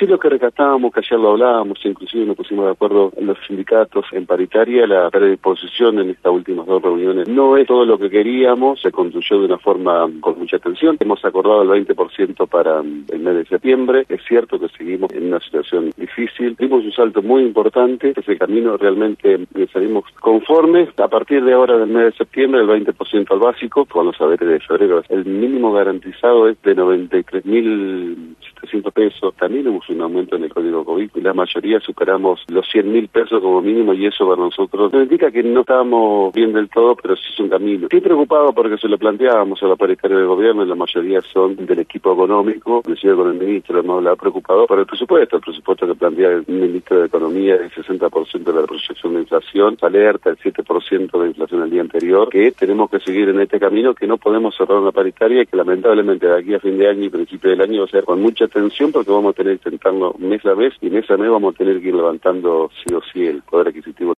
Sí, lo que rescatábamos, que ayer lo hablábamos, inclusive nos pusimos de acuerdo en los sindicatos en paritaria, la predisposición en estas últimas 2 reuniones no es todo lo que queríamos, se construyó de una forma con mucha atención. Hemos acordado el 20% para el mes de septiembre. Es cierto que seguimos en una situación difícil. Dimos un salto muy importante. Ese camino realmente salimos conformes. A partir de ahora del mes de septiembre, el 20% al básico, con los saberes de febrero. El mínimo garantizado es de 93.700 pesos. También hubo un aumento en el código COVID y la mayoría superamos los 100.000 pesos como mínimo, y eso para nosotros nos indica que no estamos bien del todo, pero sí es un camino. Estoy preocupado porque se lo planteábamos a la paritaria del gobierno, y la mayoría son del equipo económico, inclusive con el ministro hemos hablado preocupado por el presupuesto que plantea el ministro de Economía, el 60% de la proyección de inflación, alerta el 7% de inflación el día anterior, que tenemos que seguir en este camino, que no podemos cerrar una paritaria y que lamentablemente de aquí a fin de año y principio del año va a ser con mucha tensión, porque vamos a tener que intentarlo mes a mes, y mes a mes vamos a tener que ir levantando sí o sí el poder adquisitivo.